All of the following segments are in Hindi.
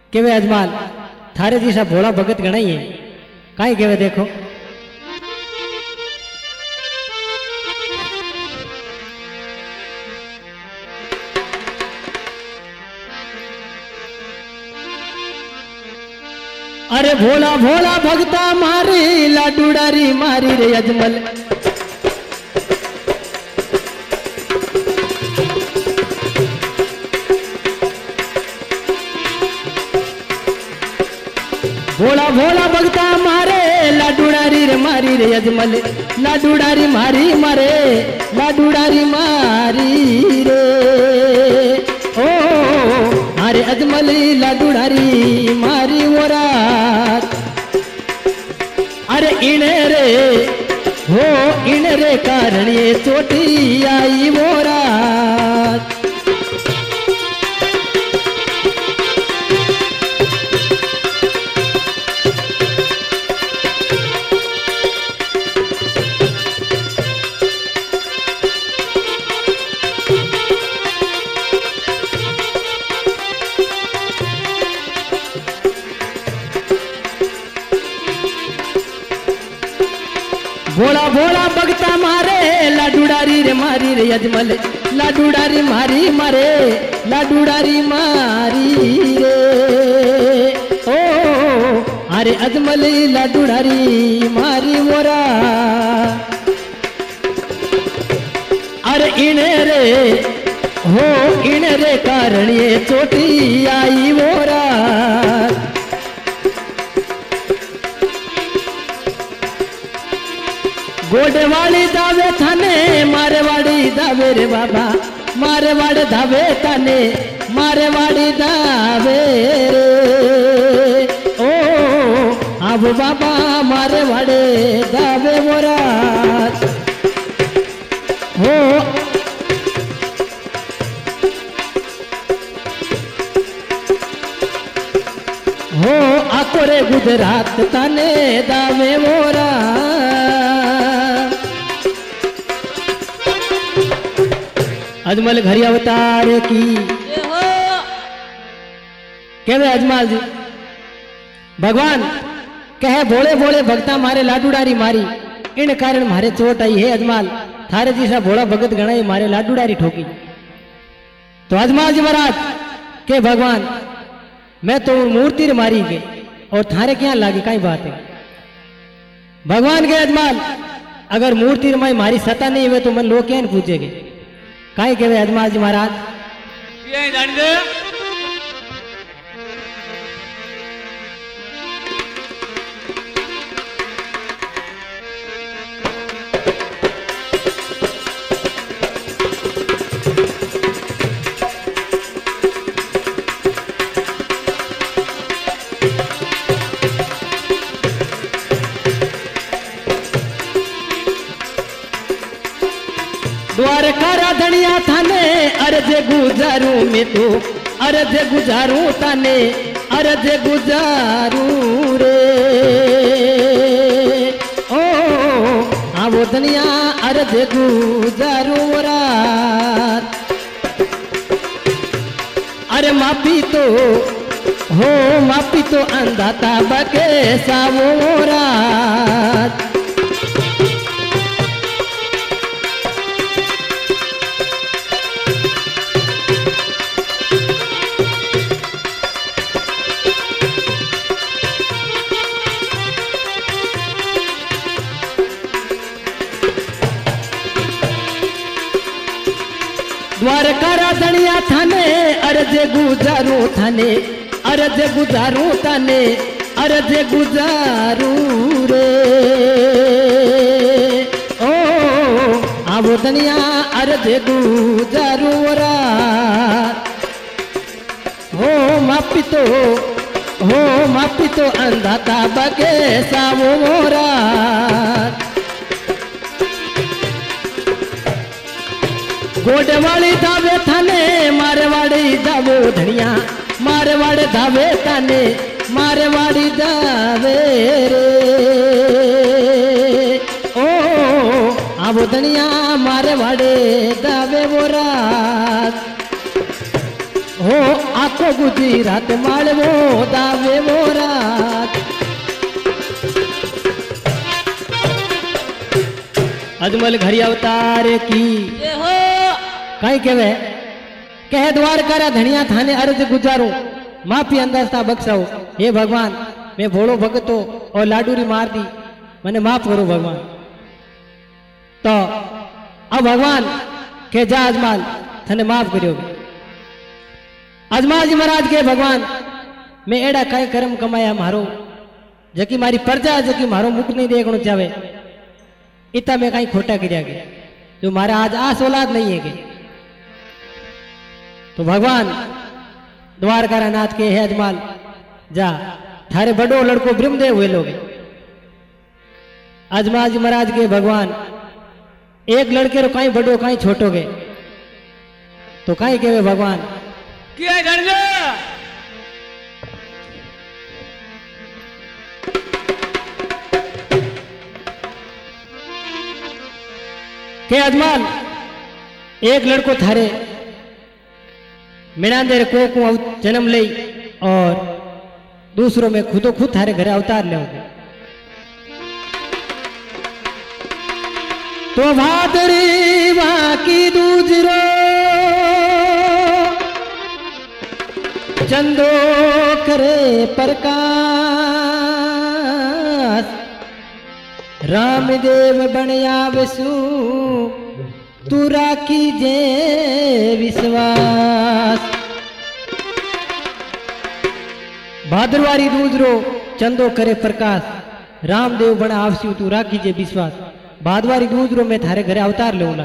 केवे अजमाल थारे जैसा भोला भगत गणाई है काई केवे देखो। अरे भोला भोला भगता मारी लाडूडारी मारी रे अजमल। भोला भोला भगता मारे लाडूडारी रे मारी रे अजमल। लाडूडारी मारी मारे लाडूडारी मारी रे ओ अरे अजमल लाडूडारी मारी वरात। अरे इने रे हो इने रे कारण ये चोटी आई वरात। भोला भोला भगता मारे लाडूडारी रे मारी रे अजमल। लाडूडारी मारी मारे लाडूडारी मारी रे ओ अरे अजमल लाडूडारी मारी मोरा। अरे इने रे हो इने रे कारण ये चोटी आई मोरा। गोडेवाड़ी दावे थाने मारवाड़ी दावे रे बाबा। मारवाड़ी दावे थाने मारवाड़ी दावे रे ओ अब बाबा मारवाड़ी दावे मोरा हो। हो आकोरे गुजरात थाने दावे मोरा। अजमल घरी अवतार की केवे अजमाल जी भगवान कहे भोले भोले भक्ता मारे लाडूडारी मारी इन कारण मारे चोट आई है। अजमाल थारे जैसा भोला भगत गणाई मारे लाडूडारी ठोकी। तो अजमाल जी महाराज के भगवान मैं तो मूर्ति रे मारी के और थारे क्या लागे कई बात है। भगवान के अजमाल अगर मूर्ति रे मारी सता नहीं हुए तो मन लोग क्या पूछेगे काई केवे अजमाल जी महाराज ये जान दे द्वारका राधनिया थाने अर्ज गुजारू में तो अर्ज गुजारू थाने अर्ज गुजारू रे ओ आवो धनिया अर्ज गुजारू रात। अरे मापी तो हो मापी तो अंधाता बके सावो रात। द्वारका राधनिया थाने अर्ज गुजारू थाने अर्ज गुजारू थाने अर्ज गुजारू रे ओ आवो धनिया अर्ज गुजारू रात। हो मापी तो अंधाता बगे सावो रात। गोडवाड़ी दावे थाने मारवाड़ी दावो धनिया मारवाड़ी दावे थाने मारवाड़ी दावे रे ओ आवो धनिया मारवाड़ी दावे वो रात। हो आखो गुजरात मालवो दावे मोरा अजमल घरी अवतार की ये हो कहीं केवे कह द्वारका धनिया थाने अर्ज गुजारो माफी अंदाजता बख्शाओ हे भगवान मैं भोड़ो भगतो और लाडूरी मार दी मैंने माफ करो भगवान। तो अब भगवान के जा अजमाल थने माफ करियो। अजमाल जी महाराज के भगवान मैं एड़ा कई कर्म कमाया मारो जकी मारी प्रजा जकी मारो मुख नहीं देखना चाहे इतना मैं कहीं खोटा गिरा गया जो मारा आज आस औलाद नहीं है के। तो भगवान द्वारका नाथ के हे अजमाल जा थारे बड़ो लड़को ब्रह्मदेव हुए लोग अजमाल जी महाराज के भगवान एक लड़के रो कहीं बड़ो कहीं छोटो गे तो कहीं के भगवान क्या जान दे के अजमाल एक लड़को थारे मिनांदेर को जन्म ले और दूसरों में खुदो खुद थारे घरे अवतार ले तो भादरी बाकी दूजरो चंदो करे प्रकाश रामदेव बनया वसु तू राखी जे विश्वास भादरवारी दूजरो चंदो करे प्रकाश रामदेव बना आवस्यु तू राखी जे विश्वास भादवारी दूजरो में थारे घरे अवतार लेना।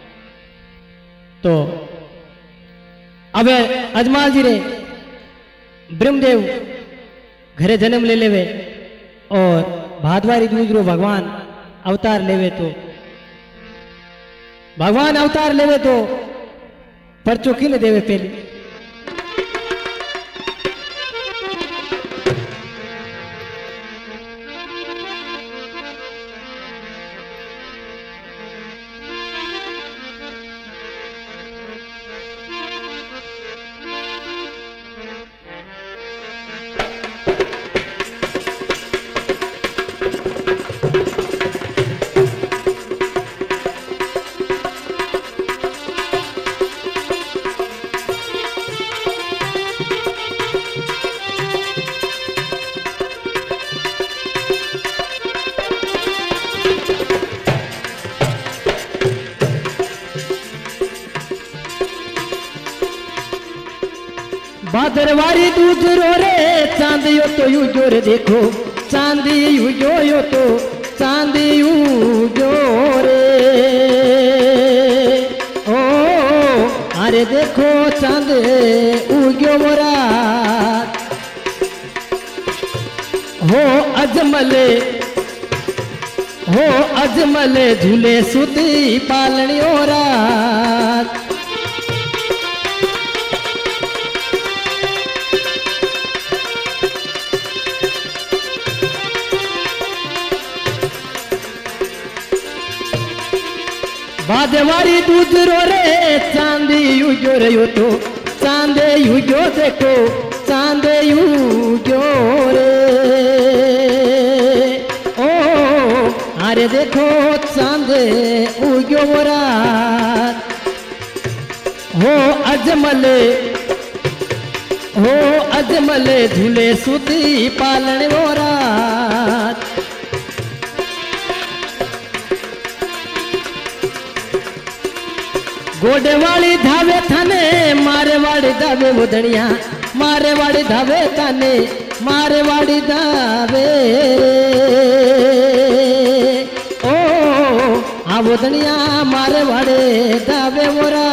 तो अब अजमाल जी रे ब्रह्मदेव घरे जन्म ले लेवे और भादवारी दूजरो भगवान अवतार लेवे तो भगवान अवतार लेवे तो परचो किने देवे पहले भादरवारी दूजरो रे चांदियो तो यू जोर देखो चांदी यू जो तो चांदी यू जोरे ओ अरे देखो चांद उग्यो मोरा हो अजमले झूले सुती पालनी रात भादवारी दूजरो रे चांदी यू जो रहो तो चांदे यू जो देखो चांदे यू जो रे ओ अरे देखो चांदे उग्यो रात हो अजमले झूले सुती पालन वो रात गोडे वाली धावे थाने मारे वाली धावे बुधनिया मारे वाली धावे थाने मारे वाली धावे ओ आ बुधनिया मारे वाले धावे मोरा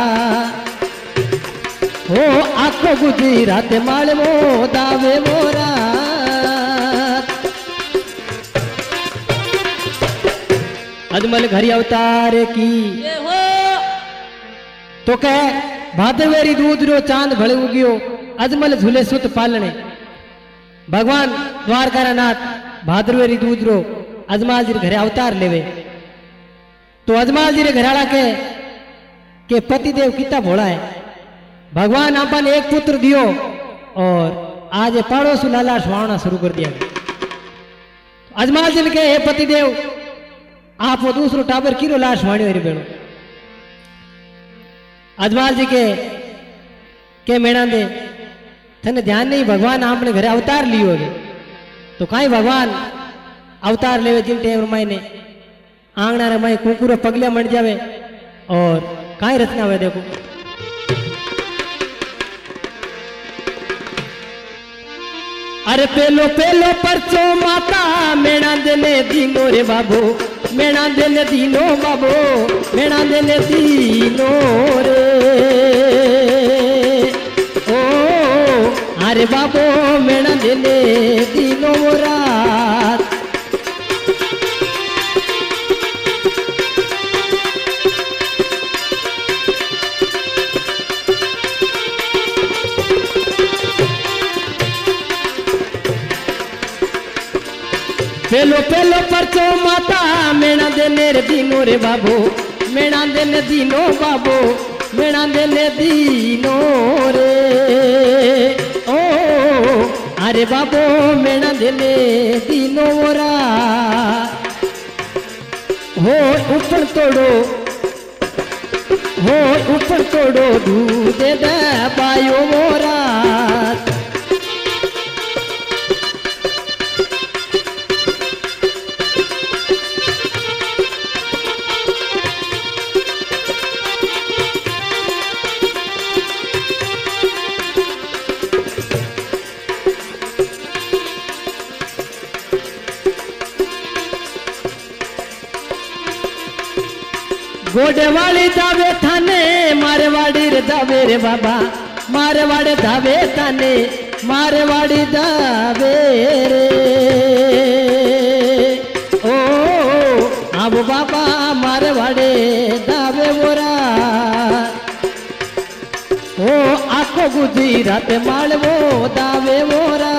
हो आखो गुजरात मालवो दावे मोरा अजमल घरी अवतार की ये हो तो कह भादरवेरी दूध रो चांद भले उगियो अजमल झूले सुत पालने भगवान द्वारका नाथ भादरवेरी दूध रो अजमाल जी घरे अवतार लेवे तो अजमाल जी रे घराला के पतिदेव कितना भोला है भगवान अपन एक पुत्र दियो और आज ये पड़ोस लाला सुहावना शुरू कर दिया। अजमाल जी ने कहे, हे पतिदेव आप वो दूसरो टाबर किरो लाश वाणी मेरी बेणो। अजमाल जी के मेणा दे थने ध्यान नहीं, भगवान आपने घरे अवतार लियो है तो कहीं भगवान अवतार लेवे जिन टेम मायने आंगना रे माई कुकुर पगले मर जावे और कहीं रचना हुए। देखो अरे पेलो पेलो परचो माता मेणा देने दीनो रे बाबू, मेणा देने दीनो बाबू, मेणा देने दीनो रे ओ अरे बाबू मेणा देने दीनो रात। पेलो पेलो परचो माता मेणा देने रे दीनो रे बाबू, मेणा देने दीनो बाबू, मेणा देने दीनो रे ओ अरे बाबू मेणा देने दीनो रा हो ऊपर तोड़ो, हो ऊपर तोड़ो दूध दे पायो मोरा। गोडेवाड़ी दावे थाने मारवाड़ी रे दावे रे बाबा, मारवाड़ी दावे थाने मारवाड़ी दावे रे ओ अब बाबा मारवाड़ी दावे मोरा ओ आखो गुजरात मालवो दावे मोरा।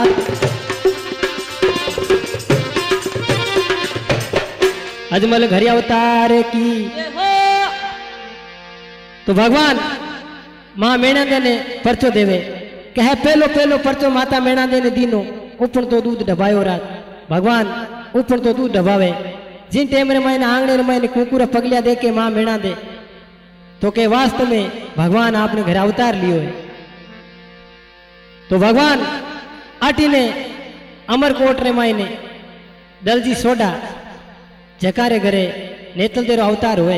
अजमल घरी अवतार की तो भगवान मां मेणा देने परचो देवे कहे पेलो पेलो परचो माता मेणा देने दीनो ऊपर तो दूध डबायो रात। भगवान ऊपर तो दूध डबावे जिन टेम रे मैंने आंगणे रे मैंने कुकुर पगलिया दे के मां मेणा दे तो के वास्तव में भगवान आपने घर अवतार लियो है। तो भगवान आटी ने अमरकोट रे मायने दलजी सोडा जकारे घरे नेतल तेरो अवतार हुए।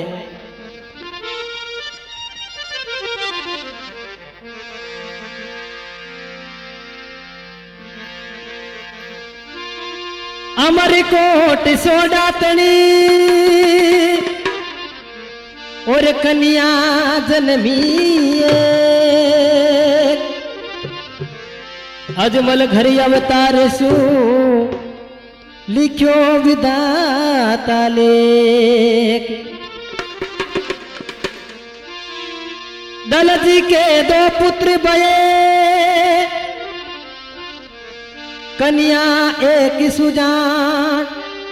अमरकोट सोडा तणी और कन्या जन्मी अजमल घरी अवतार सु लिखो विधाता लेख। दलजी के दो पुत्र बये कन्या एक सुजान,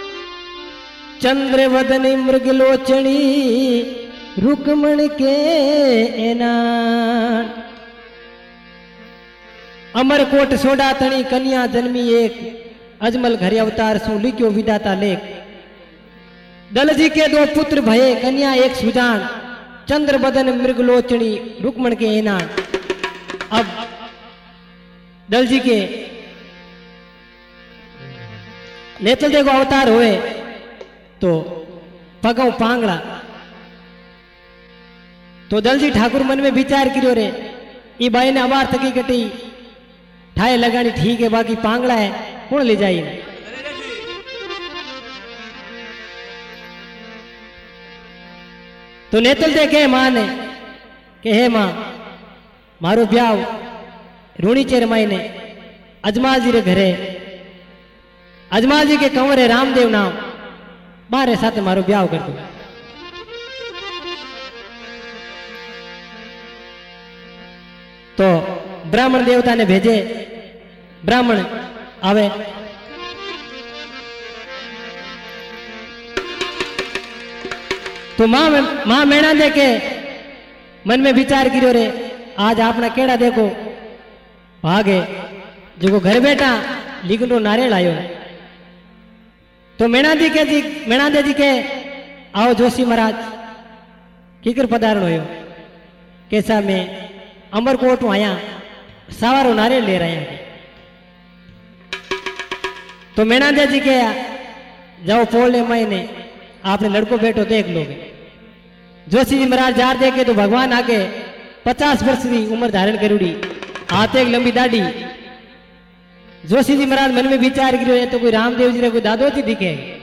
चंद्रवदनी मृगलोचनी रुक्मण के एनान। अमरकोट सोडा तणी कन्या जन्मी एक अजमल घरे अवतार सु लिख्यो विधाता लेख। दलजी के दो पुत्र भये कन्या एक सुजान, चंद्र बदन मृगलोचनी रुक्मण के एनान। अब दलजी के नेतल देखो अवतार हुए तो पगौ पांगड़ा तो दलजी ठाकुर मन में विचार करो रे ई बाई ने अबार थकी कटी ठाए लगानी ठीक है बाकी पांगड़ा है कौन ले जाए। तो नेतल देखे मां ने के हे मां मारो ब्याह रूणी चेर माई ने अजमाल जी रे घरे अजमाल जी के कंवरे रामदेव नाम मारे साथ मारो ब्याह कर दो। तो ब्राह्मण देवता ने भेजे, ब्राह्मण आवे तो मां मेणा दे के मन में विचार करो रे आज आपने केड़ा देखो भागे जो घर बैठा लेकिन तो नारियल आयो। तो मेणादी जी के आओ जोशी महाराज कीकर पधारण होयो कैसा में अमरकोट आया सवारो नारियल ले रहे हैं। तो मेणादी जी के जाओ पोले महीने आपने लड़को बैठो देख लोगे। जोशी जी महाराज जार देखे तो भगवान आगे 50 वर्ष की उम्र धारण करूड़ी, हाथ एक लंबी दाढ़ी। जोशी जी महाराज मन में विचार करो ये तो कोई रामदेव जी रे कोई दादो जी दिखे।